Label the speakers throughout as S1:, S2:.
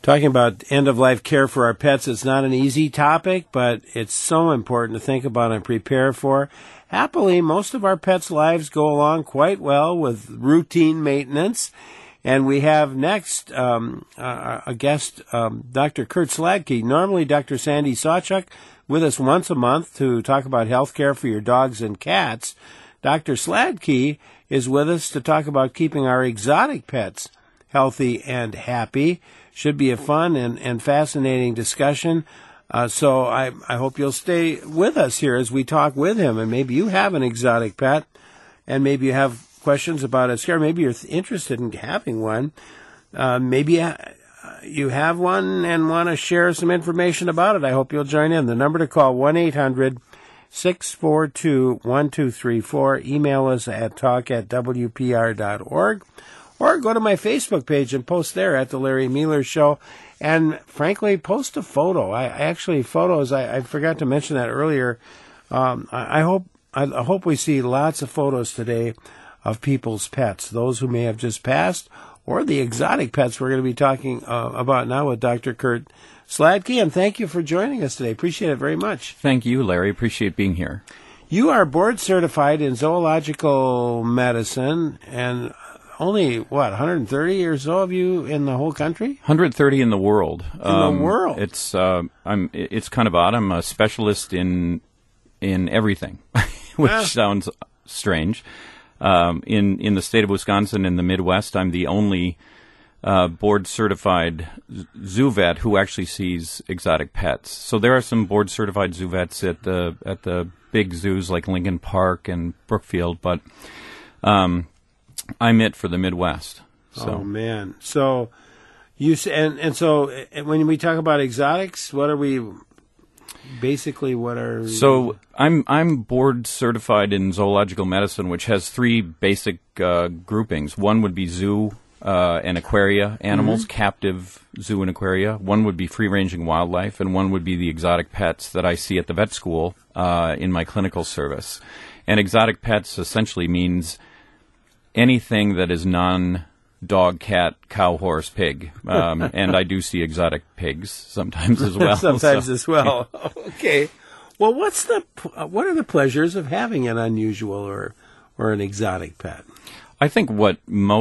S1: Talking about end-of-life care for our pets, it's not an easy topic, but it's so important to think about and prepare for. Happily, most of our pets' lives go along quite well with routine maintenance. And we have next a guest, Dr. Kurt Sladke. Normally, Dr. Sandy Sawchuk with us once a month to talk about health care for your dogs and cats. Dr. Sladke is with us to talk about keeping our exotic pets healthy and happy. Should be a fun and fascinating discussion. So I hope you'll stay with us here as we talk with him. And maybe you have an exotic pet, and maybe you have questions about its care. Maybe you're interested in having one. Maybe you have one and want to share some information about it. I hope you'll join in. The number to call, 1-800-642-1234. Email us at talk@wpr.org. Or go to my Facebook page and post there at The Larry Miller Show. And frankly, post a photo. I forgot to mention that earlier. I hope we see lots of photos today of people's pets, those who may have just passed, or the exotic pets we're going to be talking about now with Dr. Kurt Sladke. And thank you for joining us today. Appreciate it very much.
S2: Thank you, Larry. Appreciate being here.
S1: You are board certified in zoological medicine, and only, 130 or so of you in the whole country?
S2: 130 in the world.
S1: In the world?
S2: It's kind of odd. I'm a specialist in everything, which sounds strange. In the state of Wisconsin, in the Midwest, I'm the only board-certified zoo vet who actually sees exotic pets. So there are some board-certified zoo vets at the big zoos like Lincoln Park and Brookfield, but I'm it for the Midwest. So.
S1: Oh man! So so when we talk about exotics, what are we? Basically, what are?
S2: So I'm board certified in zoological medicine, which has three basic groupings. One would be zoo and aquaria animals, captive zoo and aquaria. One would be free-ranging wildlife, and one would be the exotic pets that I see at the vet school in my clinical service. And exotic pets essentially means anything that is non-dog, cat, cow, horse, pig. And I do see exotic pigs sometimes as well.
S1: As well. Okay. Well, what are the pleasures of having an unusual or an exotic pet?
S2: I think what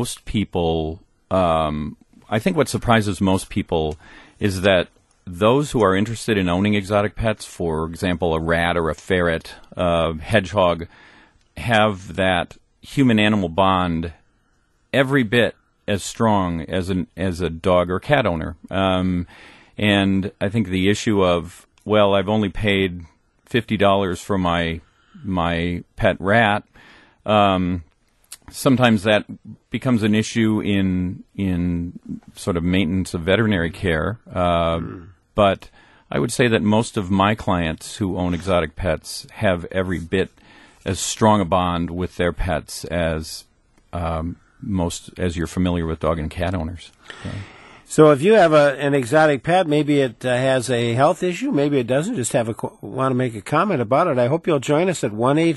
S2: surprises most people is that those who are interested in owning exotic pets, for example, a rat or a ferret, hedgehog, have that human-animal bond every bit as strong as a dog or cat owner. And I think the issue of, well, I've only paid $50 for my pet rat, sometimes that becomes an issue in sort of maintenance of veterinary care. But I would say that most of my clients who own exotic pets have every bit as strong a bond with their pets as you're familiar with dog and cat owners.
S1: So if you have an exotic pet, maybe it has a health issue, maybe it doesn't, just want to make a comment about it. I hope you'll join us at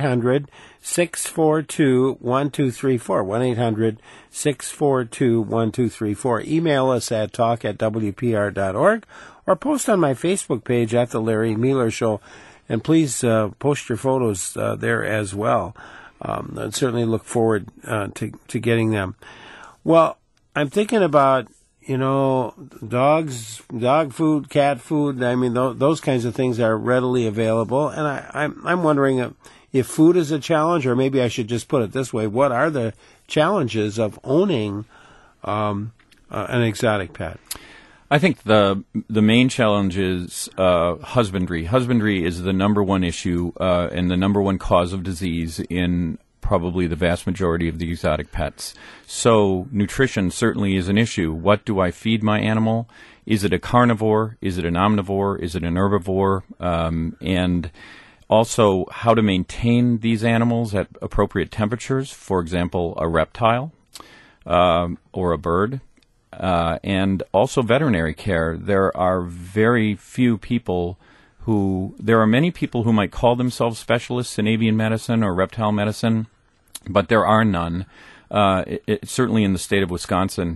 S1: 1-800-642-1234, 1-800-642-1234. Email us at talk@wpr.org or post on my Facebook page at The Larry Miller Show. And please post your photos there as well. I'd certainly look forward to getting them. Well, I'm thinking about, dogs, dog food, cat food. I mean, those kinds of things are readily available. And I'm wondering if food is a challenge, or maybe I should just put it this way. What are the challenges of owning an exotic pet?
S2: I think the main challenge is husbandry. Husbandry is the number one issue and the number one cause of disease in probably the vast majority of the exotic pets. So nutrition certainly is an issue. What do I feed my animal? Is it a carnivore? Is it an omnivore? Is it an herbivore? And also how to maintain these animals at appropriate temperatures. For example, a reptile or a bird. And also veterinary care. There are very few people there are many people who might call themselves specialists in avian medicine or reptile medicine, but there are none, certainly in the state of Wisconsin.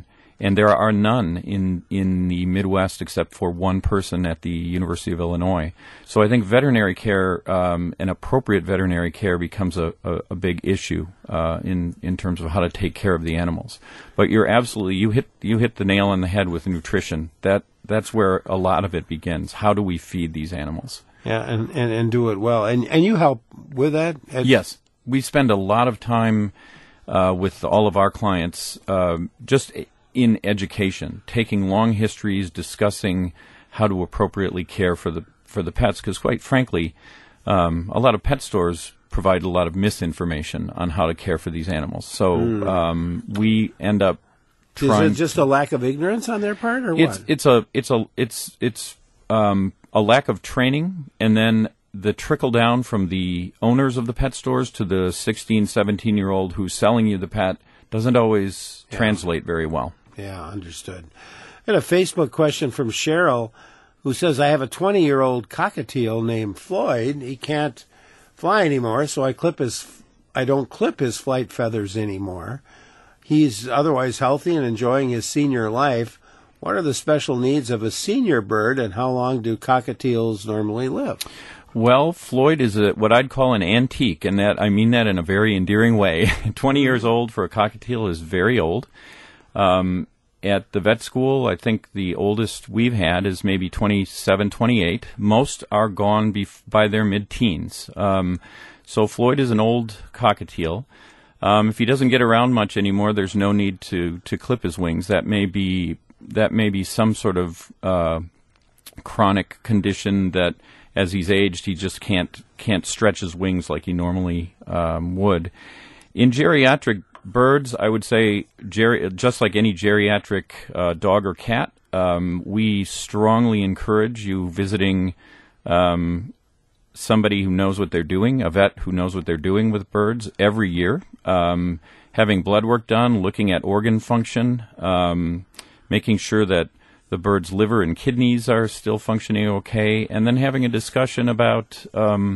S2: and there are none in the Midwest except for one person at the University of Illinois. So I think veterinary care and appropriate veterinary care becomes a big issue in terms of how to take care of the animals. But you're absolutely you hit the nail on the head with nutrition. That's where a lot of it begins. How do we feed these animals?
S1: Yeah, and do it well. And you help with that?
S2: Yes. We spend a lot of time with all of our clients just in education, taking long histories, discussing how to appropriately care for the pets, because quite frankly, a lot of pet stores provide a lot of misinformation on how to care for these animals. So we end up trying.
S1: Is it just a lack of ignorance on their part, or what?
S2: It's a lack of training, and then the trickle down from the owners of the pet stores to the 16, 17-year-old who's selling you the pet doesn't always translate very well.
S1: Yeah, understood. I had a Facebook question from Cheryl who says, I have a 20-year-old cockatiel named Floyd. He can't fly anymore, so I don't clip his flight feathers anymore. He's otherwise healthy and enjoying his senior life. What are the special needs of a senior bird, and how long do cockatiels normally live?
S2: Well, Floyd is what I'd call an antique, and I mean that in a very endearing way. 20 years old for a cockatiel is very old. At the vet school, I think the oldest we've had is maybe 27, 28. Most are gone by their mid-teens. So Floyd is an old cockatiel. If he doesn't get around much anymore, there's no need to clip his wings. That may be some sort of chronic condition that, as he's aged, he just can't stretch his wings like he normally would. In geriatric birds, I would say, just like any geriatric dog or cat, we strongly encourage you visiting somebody who knows what they're doing, a vet who knows what they're doing with birds every year, having blood work done, looking at organ function, making sure that the bird's liver and kidneys are still functioning okay, and then having a discussion about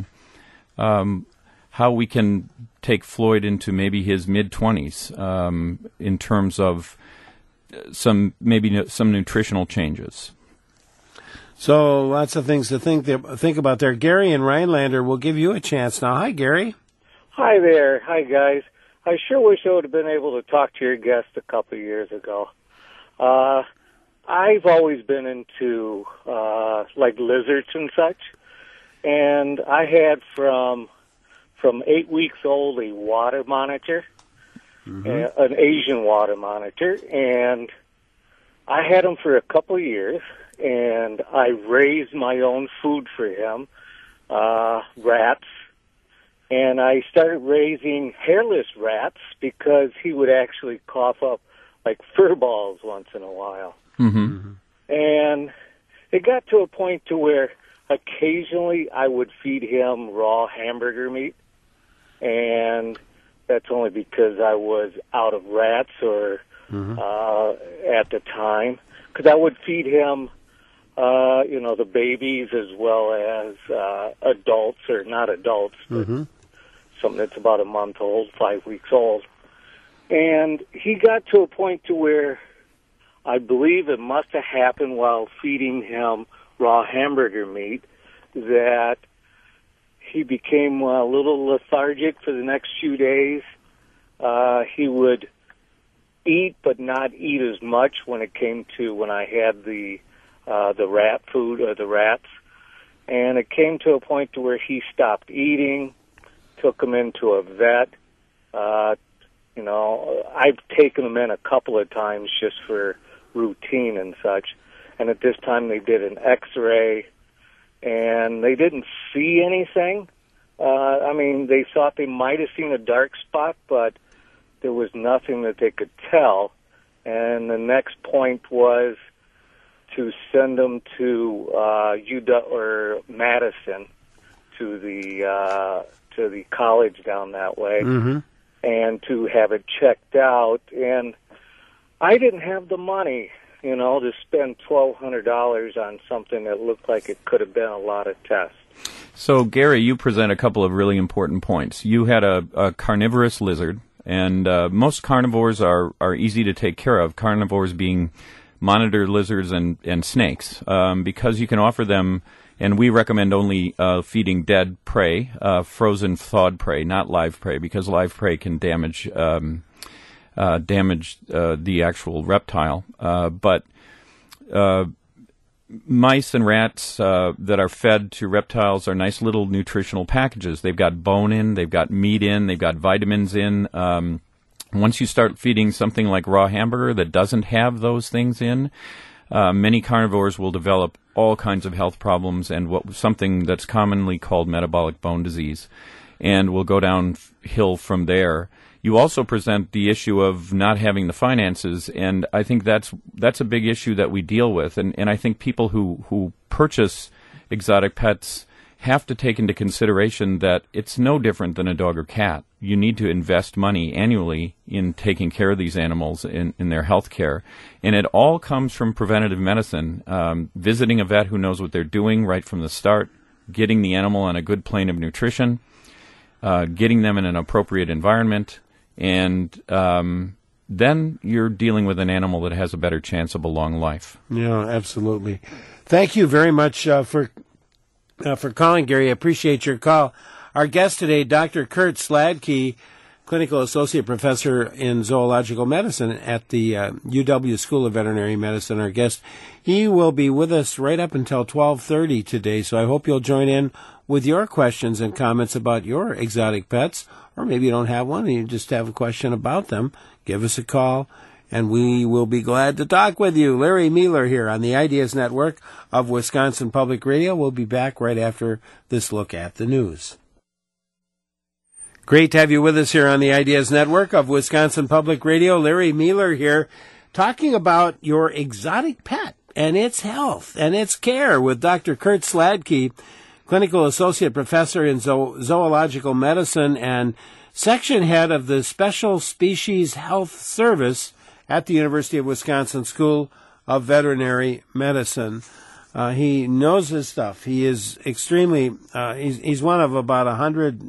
S2: how we can take Floyd into maybe his mid-20s in terms of some nutritional changes.
S1: So lots of things to think about there. Gary and Rhinelander will give you a chance now. Hi, Gary.
S3: Hi there. Hi, guys. I sure wish I would have been able to talk to your guest a couple of years ago. I've always been into like lizards and such, and I had from 8 weeks old a water monitor, an Asian water monitor, and I had him for a couple of years, and I raised my own food for him, rats, and I started raising hairless rats because he would actually cough up like fur balls once in a while.
S2: Mm-hmm.
S3: And it got to a point to where occasionally I would feed him raw hamburger meat, and that's only because I was out of rats or at the time, because I would feed him the babies as well as adults, or not adults, but something that's about a month old, 5 weeks old. And he got to a point to where I believe it must have happened while feeding him raw hamburger meat that he became a little lethargic for the next few days. He would eat, but not eat as much when I had the rat food or the rats. And it came to a point to where he stopped eating, took him into a vet. I've taken him in a couple of times just for routine and such. And at this time they did an X-ray, and they didn't see anything. They thought they might have seen a dark spot, but there was nothing that they could tell. And the next point was to send them to UW or Madison, to the college down that way, and to have it checked out. And I didn't have the money, to spend $1,200 on something that looked like it could have been a lot of tests.
S2: So, Gary, you present a couple of really important points. You had a carnivorous lizard, And most carnivores are easy to take care of, carnivores being monitor lizards and snakes, because you can offer them, and we recommend only feeding dead prey, frozen thawed prey, not live prey, because live prey can damage the actual reptile. But mice and rats that are fed to reptiles are nice little nutritional packages. They've got bone in, they've got meat in, they've got vitamins in. Once you start feeding something like raw hamburger that doesn't have those things in, many carnivores will develop all kinds of health problems and something that's commonly called metabolic bone disease, and will go downhill from there. You also present the issue of not having the finances, and I think that's a big issue that we deal with. And I think people who purchase exotic pets have to take into consideration that it's no different than a dog or cat. You need to invest money annually in taking care of these animals in their health care. And it all comes from preventative medicine, visiting a vet who knows what they're doing right from the start, getting the animal on a good plane of nutrition, getting them in an appropriate environment, and then you're dealing with an animal that has a better chance of a long life.
S1: Yeah, absolutely. Thank you very much for calling, Gary. I appreciate your call. Our guest today, Dr. Kurt Sladke, Clinical Associate Professor in Zoological Medicine at the UW School of Veterinary Medicine. Our guest, he will be with us right up until 12:30 today, so I hope you'll join in with your questions and comments about your exotic pets, or maybe you don't have one and you just have a question about them. Give us a call, and we will be glad to talk with you. Larry Mueller here on the Ideas Network of Wisconsin Public Radio. We'll be back right after this look at the news. Great to have you with us here on the Ideas Network of Wisconsin Public Radio. Larry Mueller here, talking about your exotic pet and its health and its care with Dr. Kurt Sladke, Clinical Associate Professor in Zoological Medicine and Section Head of the Special Species Health Service at the University of Wisconsin School of Veterinary Medicine. He knows his stuff. He is extremely, he's one of about 100,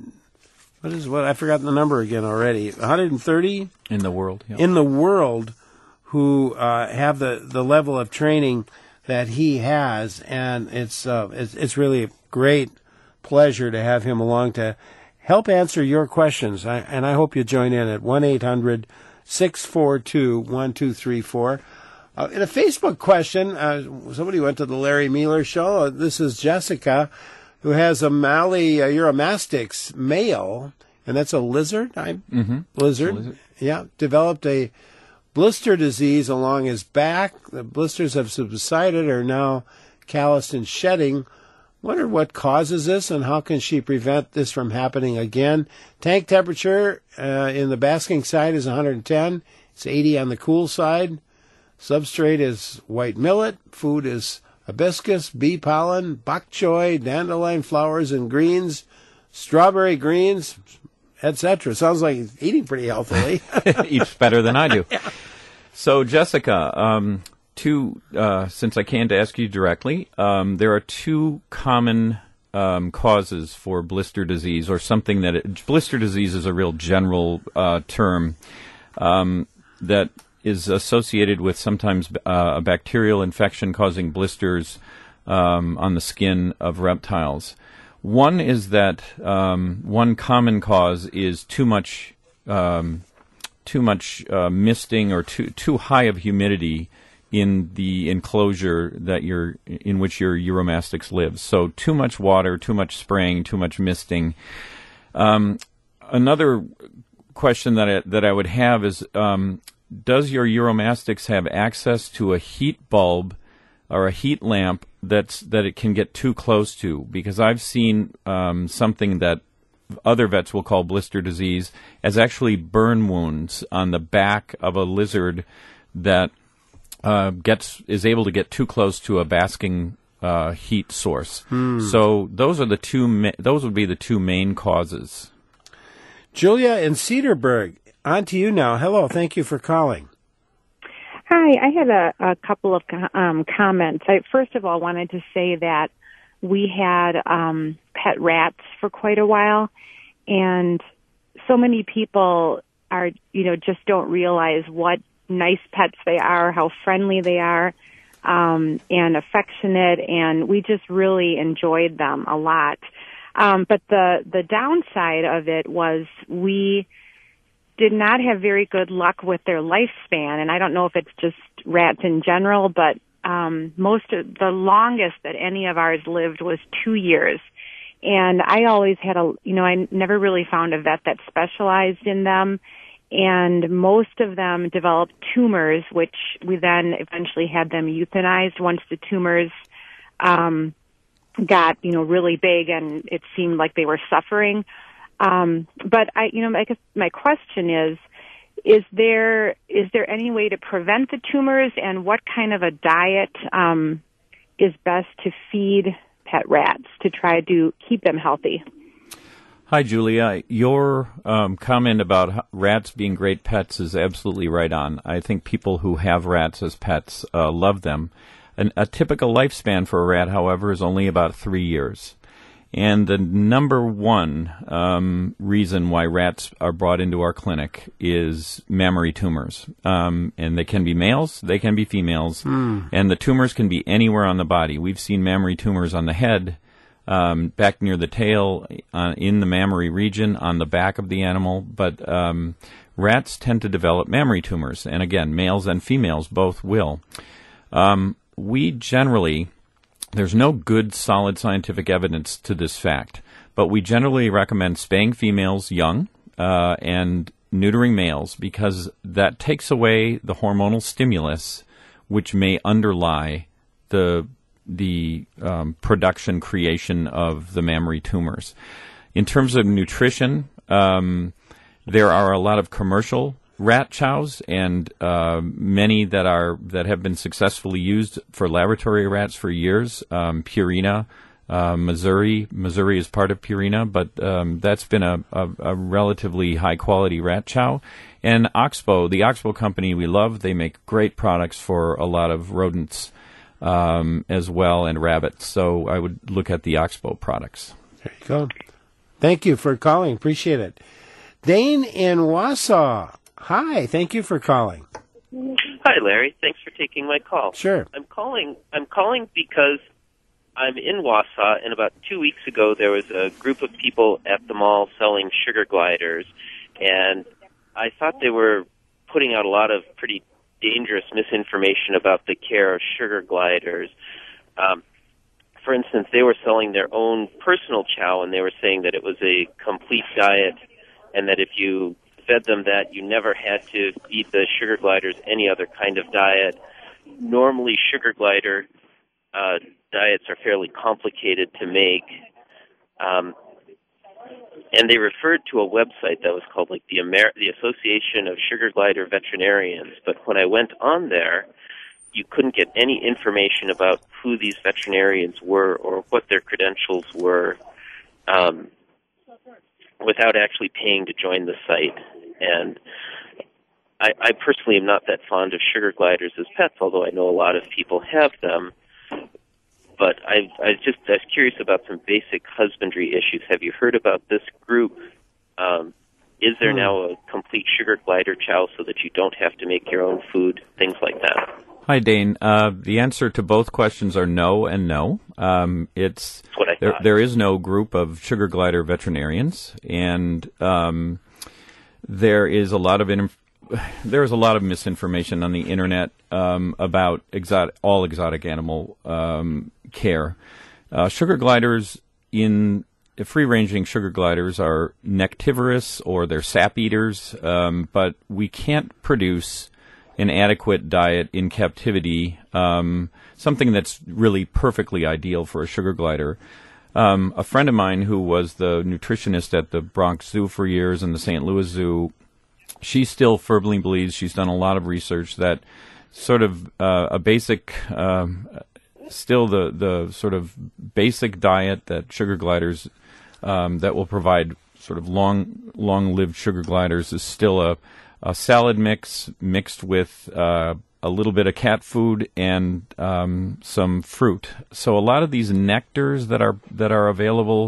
S1: I forgot the number again already, 130?
S2: In the world. Yeah.
S1: In the world who have the level of training that he has, and it's really a great pleasure to have him along to help answer your questions. And I hope you join in at 1-800-642-1234. In a Facebook question, somebody went to the Larry Mueller show. This is Jessica, who has a Mali Euromastix male, and that's a lizard. Lizard. Yeah, developed a blister disease along his back. The blisters have subsided, are now calloused and shedding. Wonder what causes this, and how can she prevent this from happening again? Tank temperature in the basking side is 110. It's 80 on the cool side. Substrate is white millet. Food is hibiscus, bee pollen, bok choy, dandelion flowers and greens, strawberry greens, etc. Sounds like he's eating pretty healthily.
S2: Eats better than I do. Yeah. So, Jessica, since I can't ask you directly, there are two common causes for blister disease, or something blister disease is a real general term that is associated with sometimes a bacterial infection causing blisters on the skin of reptiles. One is that one common cause is too much misting or too high of humidity in the enclosure in which your Euromastix lives. So too much water, too much spraying, too much misting. Another question that I would have is, does your Euromastix have access to a heat bulb or a heat lamp that it can get too close to? Because I've seen something that other vets will call blister disease as actually burn wounds on the back of a lizard that is able to get too close to a basking heat source. So those would be the two main causes.
S1: Julia in Cedarburg, on to you now. Hello, thank you for calling.
S4: Hi, I had a couple of comments. I first of all wanted to say that we had pet rats for quite a while, and so many people are, just don't realize what nice pets they are, how friendly they are, and affectionate, and we just really enjoyed them a lot. But the downside of it was we did not have very good luck with their lifespan, and I don't know if it's just rats in general, but the longest that any of ours lived was 2 years. And I always had I never really found a vet that specialized in them. And most of them developed tumors, which we then eventually had them euthanized once the tumors got, really big and it seemed like they were suffering. But I guess my question is there any way to prevent the tumors, and what kind of a diet is best to feed pet rats to try to keep them healthy?
S2: Hi, Julia. Your comment about rats being great pets is absolutely right on. I think people who have rats as pets love them. A typical lifespan for a rat, however, is only about 3 years. And the number one reason why rats are brought into our clinic is mammary tumors. And they can be males, they can be females, and the tumors can be anywhere on the body. We've seen mammary tumors on the head, back near the tail, in the mammary region, on the back of the animal. But rats tend to develop mammary tumors. And again, males and females both will. We generally... There's no good, solid scientific evidence to this fact, but we generally recommend spaying females young and neutering males because that takes away the hormonal stimulus which may underlie the production, creation of the mammary tumors. In terms of nutrition, there are a lot of commercial rat chows, and many that have been successfully used for laboratory rats for years. Purina, Missouri is part of Purina, but that's been a relatively high quality rat chow. And Oxbow, the Oxbow company we love, they make great products for a lot of rodents as well, and rabbits. So I would look at the Oxbow products.
S1: There you go. Thank you for calling. Appreciate it. Dane in Wausau. Hi, thank you for calling.
S5: Hi, Larry. Thanks for taking my call.
S1: Sure.
S5: I'm calling because I'm in Wausau, and about 2 weeks ago there was a group of people at the mall selling sugar gliders, and I thought they were putting out a lot of pretty dangerous misinformation about the care of sugar gliders. For instance, they were selling their own personal chow, and they were saying that it was a complete diet, and that if you fed them that, you never had to feed the sugar gliders any other kind of diet. Normally, sugar glider diets are fairly complicated to make, and they referred to a website that was called like the Association of Sugar Glider Veterinarians. But when I went on there, you couldn't get any information about who these veterinarians were or what their credentials were without actually paying to join the site. And I personally am not that fond of sugar gliders as pets, although I know a lot of people have them. But I was curious about some basic husbandry issues. Have you heard about this group? Is there now a complete sugar glider chow so that you don't have to make your own food, things like that?
S2: Hi, Dane. The answer to both questions are no and no.
S5: That's what I thought.
S2: There is no group of sugar glider veterinarians, and there is a lot of misinformation on the internet about all exotic animal care. Sugar gliders, free-ranging sugar gliders, are nectivorous or they're sap eaters, but we can't produce an adequate diet in captivity, something that's really perfectly ideal for a sugar glider. A friend of mine who was the nutritionist at the Bronx Zoo for years and the St. Louis Zoo, she still firmly believes, she's done a lot of research, that sort of a basic, still the sort of basic diet that sugar gliders, that will provide sort of long-lived sugar gliders is still a salad mix mixed with a little bit of cat food and some fruit. So a lot of these nectars that are available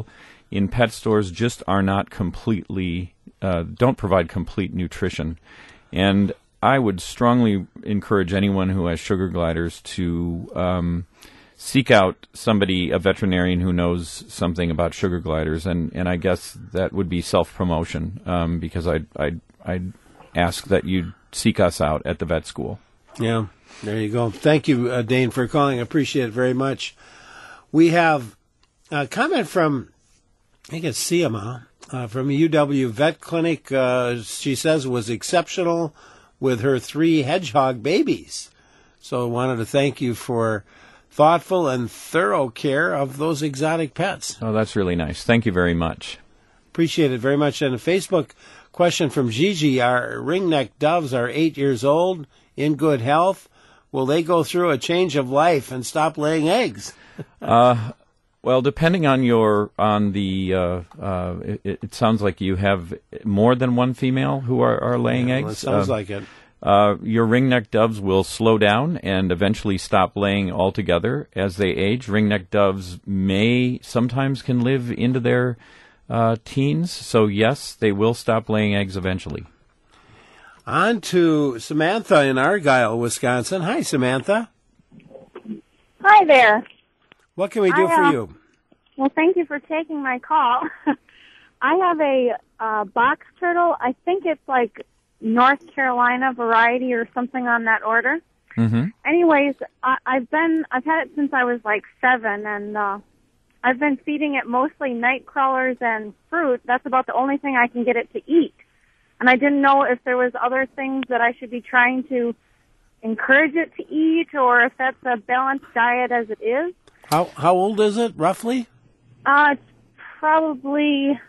S2: in pet stores just are not completely, don't provide complete nutrition. And I would strongly encourage anyone who has sugar gliders to seek out somebody, a veterinarian who knows something about sugar gliders, and I guess that would be self-promotion, because I'd ask that you seek us out at the vet school.
S1: Yeah, there you go. Thank you, Dane, for calling. I appreciate it very much. We have a comment from, I think it's Siama, from UW Vet Clinic. She says was exceptional with her 3 hedgehog babies. So I wanted to thank you for thoughtful and thorough care of those exotic pets.
S2: Oh, that's really nice. Thank you very much.
S1: Appreciate it very much. And a Facebook question from Gigi. Our ringneck doves are 8 years old, in good health. Will they go through a change of life and stop laying eggs?
S2: Well, depending on it sounds like you have more than one female who are laying eggs.
S1: Well, it sounds like it.
S2: Your ringneck doves will slow down and eventually stop laying altogether as they age. Ringneck doves sometimes can live into their teens, so yes, they will stop laying eggs eventually.
S1: On to Samantha in Argyle, Wisconsin. Hi, Samantha.
S6: Hi there.
S1: What can we do for you?
S6: Well, thank you for taking my call. I have a box turtle. I think it's like North Carolina variety or something on that order.
S2: Mm-hmm.
S6: Anyways, I've had it since I was like 7, and I've been feeding it mostly night crawlers and fruit. That's about the only thing I can get it to eat. And I didn't know if there was other things that I should be trying to encourage it to eat, or if that's a balanced diet as it is.
S1: How old is it, roughly?
S6: It's probably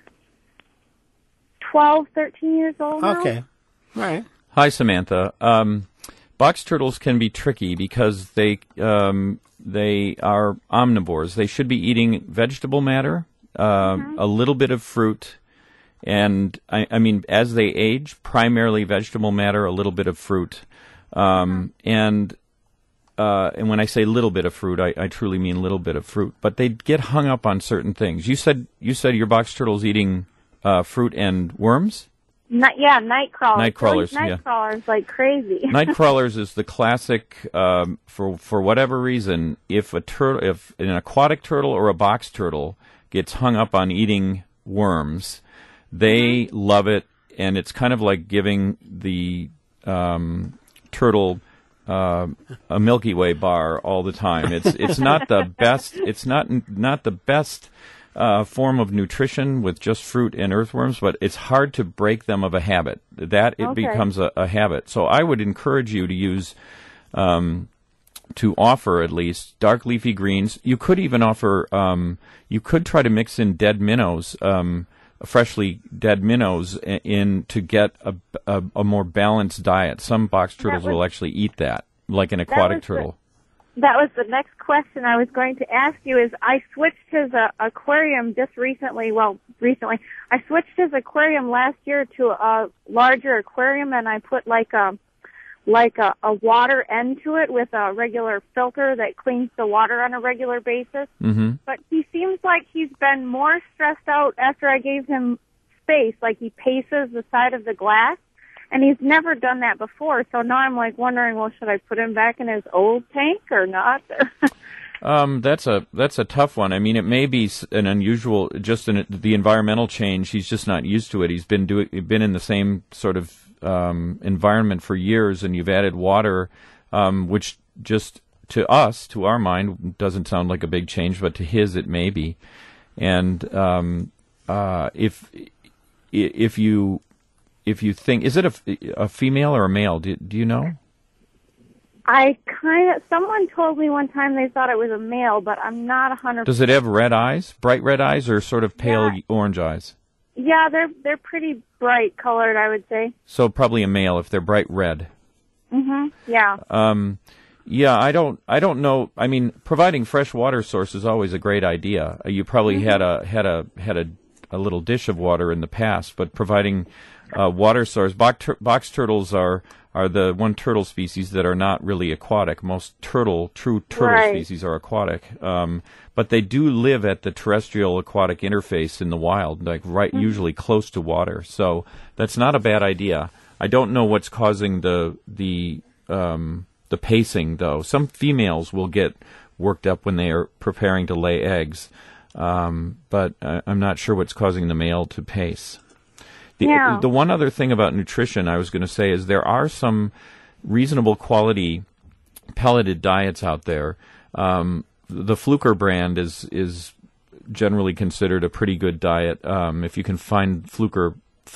S6: 12, 13 years old now.
S1: Okay. All right.
S2: Hi, Samantha. Box turtles can be tricky because they are omnivores. They should be eating vegetable matter, a little bit of fruit, and I mean, as they age, primarily vegetable matter, a little bit of fruit, and when I say little bit of fruit, I truly mean little bit of fruit. But they get hung up on certain things. You said your box turtle's eating fruit and worms?
S6: Night crawlers.
S2: Night crawlers,
S6: Night crawlers like crazy.
S2: Night crawlers is the classic. For whatever reason, if an aquatic turtle or a box turtle gets hung up on eating worms, they love it, and it's kind of like giving the turtle a Milky Way bar all the time. It's not the best. It's not the best form of nutrition with just fruit and earthworms, but it's hard to break them of a habit. Becomes a habit. So I would encourage you to use, to offer at least dark leafy greens. You could even offer, you could try to mix in dead minnows, freshly dead minnows in to get a more balanced diet. Some box turtles will actually eat that, like an aquatic turtle.
S6: That was the next question I was going to ask you. Is I switched his aquarium just recently. Well, recently I switched his aquarium last year to a larger aquarium, and I put like a water end to it with a regular filter that cleans the water on a regular basis.
S2: Mm-hmm.
S6: But he seems like he's been more stressed out after I gave him space. Like he paces the side of the glass. And he's never done that before, so now I'm like wondering, well, should I put him back in his old tank or not?
S2: That's a tough one. I mean, it may be an unusual, just the environmental change. He's just not used to it. He's been in the same sort of environment for years, and you've added water, which just to us, to our mind, doesn't sound like a big change, but to his it may be. And if you think, is it a female or a male? Do you know?
S6: Someone told me one time they thought it was a male, but I'm not 100%.
S2: Does it have red eyes, bright red eyes, or sort of pale orange eyes?
S6: Yeah, they're pretty bright colored, I would say.
S2: So probably a male if they're bright red.
S6: Mm-hmm. Yeah.
S2: Yeah, I don't know. I mean, providing fresh water source is always a great idea. You probably had a little dish of water in the past, but providing water source. Box turtles are are the one turtle species that are not really aquatic. Most true turtle
S6: Right.
S2: species are aquatic. But they do live at the terrestrial aquatic interface in the wild, like usually close to water. So that's not a bad idea. I don't know what's causing the pacing, though. Some females will get worked up when they are preparing to lay eggs, but I'm not sure what's causing the male to pace. The one other thing about nutrition I was going to say is there are some reasonable quality pelleted diets out there. The Fluker brand is generally considered a pretty good diet if you can find Fluker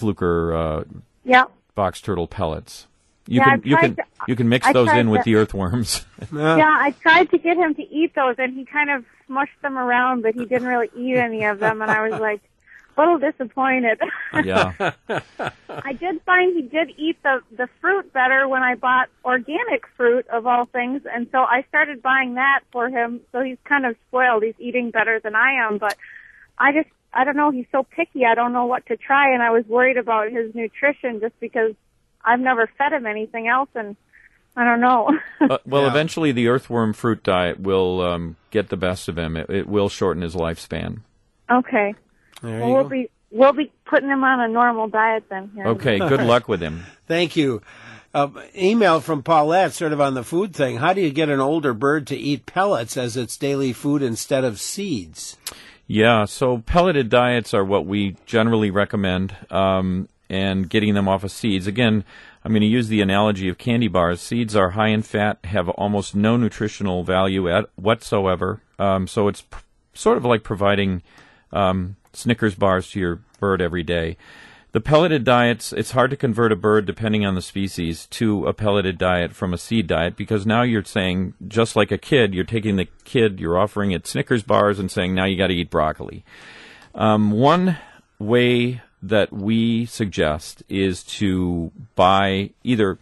S2: box turtle pellets. You can mix those in with the earthworms.
S6: Yeah, I tried to get him to eat those, and he kind of smushed them around, but he didn't really eat any of them, and I was like, a little disappointed.
S2: Yeah.
S6: I did find he did eat the fruit better when I bought organic fruit, of all things, and so I started buying that for him, so he's kind of spoiled. He's eating better than I am, but I don't know, he's so picky, I don't know what to try, and I was worried about his nutrition just because I've never fed him anything else, and I don't know.
S2: Eventually the earthworm fruit diet will get the best of him. It will shorten his lifespan.
S6: Okay. We'll be putting him on a normal diet then. Here.
S2: Okay, good luck with him.
S1: Thank you. Email from Paulette, sort of on the food thing. How do you get an older bird to eat pellets as its daily food instead of seeds?
S2: Yeah, so pelleted diets are what we generally recommend, and getting them off of seeds. Again, I'm going to use the analogy of candy bars. Seeds are high in fat, have almost no nutritional value whatsoever, so it's sort of like providing Snickers bars to your bird every day. The pelleted diets, it's hard to convert a bird, depending on the species, to a pelleted diet from a seed diet, because now you're saying, just like a kid, you're taking the kid, you're offering it Snickers bars and saying, now you got to eat broccoli. One way that we suggest is to buy either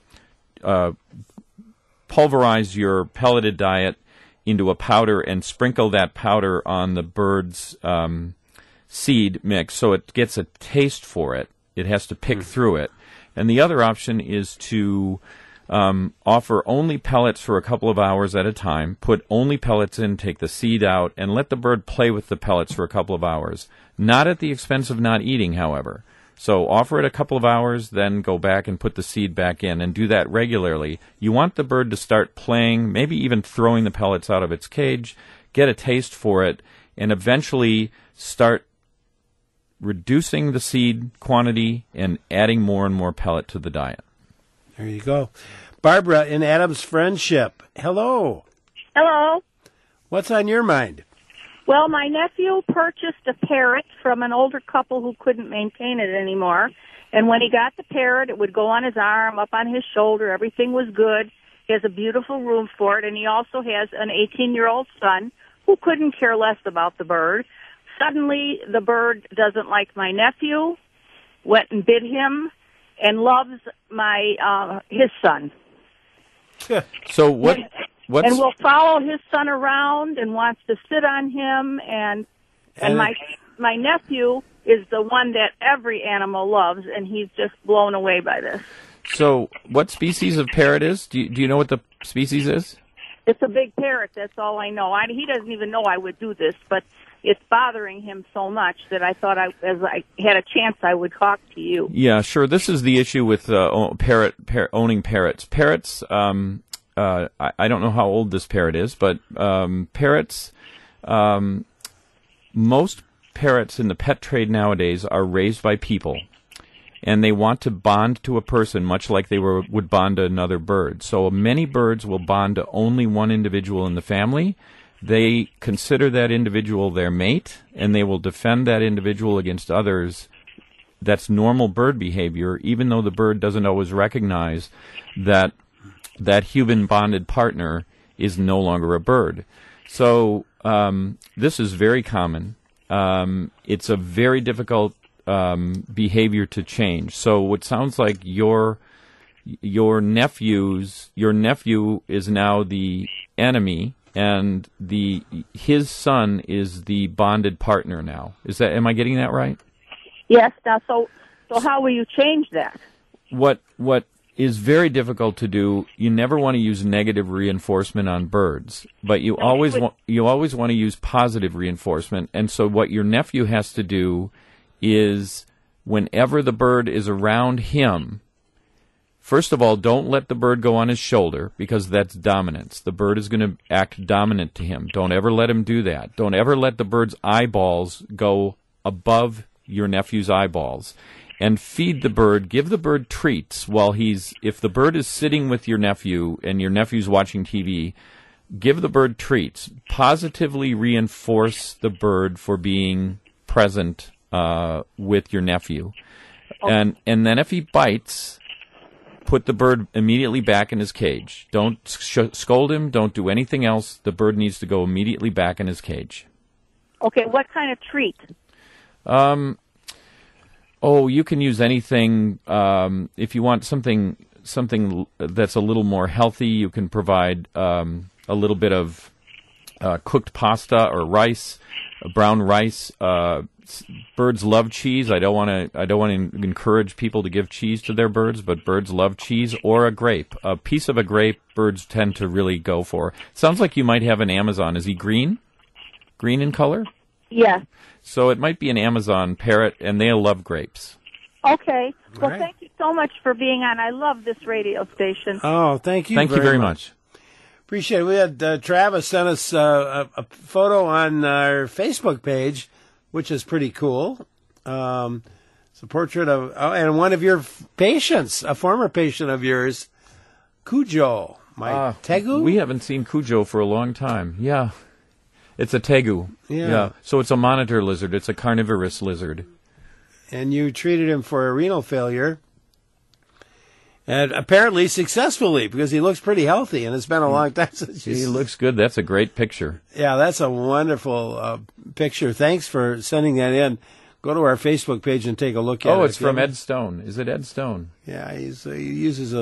S2: pulverize your pelleted diet into a powder and sprinkle that powder on the bird's seed mix so it gets a taste for it. It has to pick through it. And the other option is to offer only pellets for a couple of hours at a time, put only pellets in, take the seed out, and let the bird play with the pellets for a couple of hours. Not at the expense of not eating, however. So offer it a couple of hours, then go back and put the seed back in, and do that regularly. You want the bird to start playing, maybe even throwing the pellets out of its cage, get a taste for it, and eventually start reducing the seed quantity and adding more and more pellet to the diet.
S1: There you go. Barbara in Adams Friendship. Hello.
S7: Hello.
S1: What's on your mind?
S7: Well, my nephew purchased a parrot from an older couple who couldn't maintain it anymore. And when he got the parrot, it would go on his arm, up on his shoulder. Everything was good. He has a beautiful room for it. And he also has an 18-year-old son who couldn't care less about the bird. Suddenly, the bird doesn't like my nephew, went and bit him, and loves his son.
S2: So what's...
S7: And will follow his son around and wants to sit on him, and my nephew is the one that every animal loves, and he's just blown away by this.
S2: So what species of parrot is? Do you know what the species is?
S7: It's a big parrot, that's all I know. He doesn't even know I would do this, but it's bothering him so much that I thought as I had a chance I would talk to you. Yeah, sure.
S2: This is the issue with owning parrots. Parrots, I don't know how old this parrot is, but parrots, most parrots in the pet trade nowadays are raised by people, and they want to bond to a person much like they would bond to another bird. So many birds will bond to only one individual in the family. They consider that individual their mate, and they will defend that individual against others. That's normal bird behavior, even though the bird doesn't always recognize that human bonded partner is no longer a bird. So this is very common. It's a very difficult behavior to change. So it sounds like your nephew is now the enemy, and his son is the bonded partner now. Am I getting that right?
S7: Yes. Now, so how will you change that?
S2: What is very difficult to do. You never want to use negative reinforcement on birds, but you always want to use positive reinforcement. And so what your nephew has to do is, whenever the bird is around him, first of all, don't let the bird go on his shoulder, because that's dominance. The bird is going to act dominant to him. Don't ever let him do that. Don't ever let the bird's eyeballs go above your nephew's eyeballs. And feed the bird, give the bird treats while if the bird is sitting with your nephew and your nephew's watching TV, give the bird treats. Positively reinforce the bird for being present with your nephew. And then if he bites, put the bird immediately back in his cage. Don't scold him, don't do anything else. The bird needs to go immediately back in his cage.
S7: Okay, what kind of treat?
S2: You can use anything. If you want something that's a little more healthy, you can provide a little bit of cooked pasta or rice, brown rice. Birds love cheese. I don't want to encourage people to give cheese to their birds, but birds love cheese or a grape. A piece of a grape, birds tend to really go for. Sounds like you might have an Amazon. Is he green? Green in color?
S7: Yes.
S2: So it might be an Amazon parrot, and they'll love grapes.
S7: Okay. Well,
S1: right.
S7: Thank you so much for being on. I love this radio station.
S1: Oh, thank you.
S2: Thank you very much.
S1: Appreciate it. We had Travis sent us a photo on our Facebook page, which is pretty cool. It's a portrait of and one of your patients, a former patient of yours, Cujo. Tegu?
S2: We haven't seen Cujo for a long time. Yeah. It's a tegu.
S1: Yeah.
S2: So it's a monitor lizard. It's a carnivorous lizard.
S1: And you treated him for a renal failure. And apparently successfully, because he looks pretty healthy, and it's been a long time since
S2: He looks good. That's a great picture.
S1: Yeah, that's a wonderful picture. Thanks for sending that in. Go to our Facebook page and take a look at it.
S2: Oh, it's from Ed Stone. Is it Ed Stone?
S1: Yeah, he uses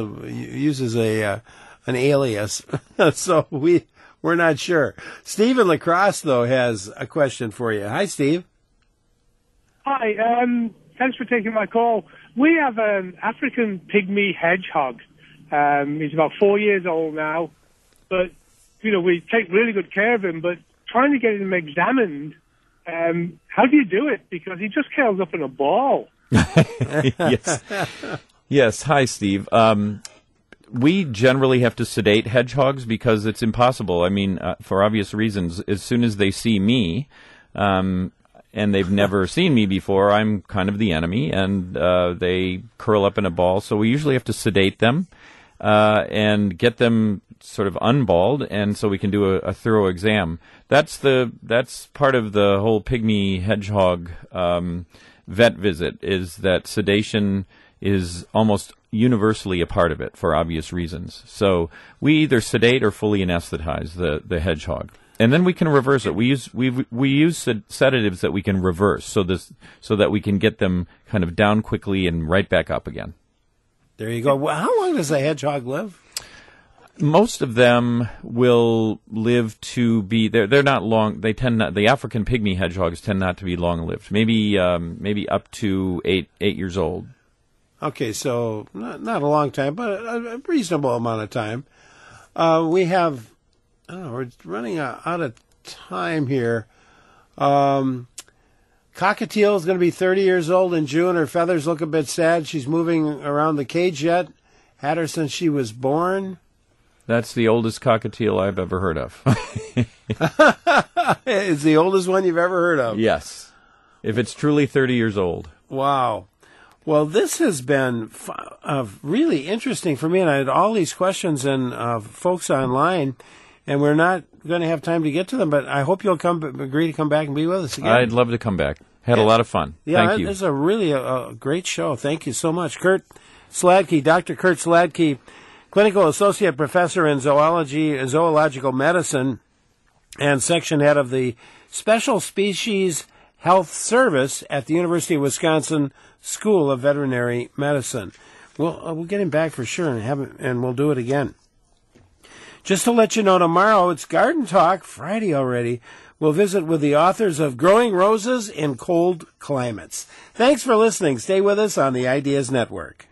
S1: an alias, so we're not sure. Steve in La Crosse, though, has a question for you. Hi, Steve.
S8: Hi, thanks for taking my call. We have an African pygmy hedgehog. He's about 4 years old now, but, we take really good care of him, but trying to get him examined, how do you do it? Because he just curls up in a ball.
S2: Yes. Yes. Hi, Steve. We generally have to sedate hedgehogs because it's impossible. I mean, for obvious reasons, as soon as they see me, and they've never seen me before, I'm kind of the enemy, and they curl up in a ball. So we usually have to sedate them and get them sort of unballed, and so we can do a thorough exam. That's part of the whole pygmy hedgehog vet visit, is that sedation is almost universally a part of it for obvious reasons. So we either sedate or fully anesthetize the hedgehog, and then we can reverse it. We use sedatives that we can reverse, so that we can get them kind of down quickly and right back up again.
S1: There you go. Well, how long does a hedgehog live?
S2: Most of them will live to be they're not long. They tend not. The African pygmy hedgehogs tend not to be long lived. Maybe up to 8 years old.
S1: Okay, so not a long time, but a reasonable amount of time. We're running out of time here. Cockatiel is going to be 30 years old in June. Her feathers look a bit sad. She's moving around the cage yet. Had her since she was born.
S2: That's the oldest cockatiel I've ever heard of.
S1: It's the oldest one you've ever heard of?
S2: Yes. If it's truly 30 years old.
S1: Wow. Well, this has been really interesting for me, and I had all these questions and folks online, and we're not going to have time to get to them, but I hope you'll agree to come back and be with us again.
S2: I'd love to come back. Had a lot of fun.
S1: Yeah,
S2: Thank you.
S1: This is a really a great show. Thank you so much. Kurt Sladke, Dr. Kurt Sladke, Clinical Associate Professor in Zoological Medicine and Section Head of the Special Species Health Service at the University of Wisconsin School of Veterinary Medicine. We'll get him back for sure and we'll do it again. Just to let you know, tomorrow it's Garden Talk, Friday already. We'll visit with the authors of Growing Roses in Cold Climates. Thanks for listening. Stay with us on the Ideas Network.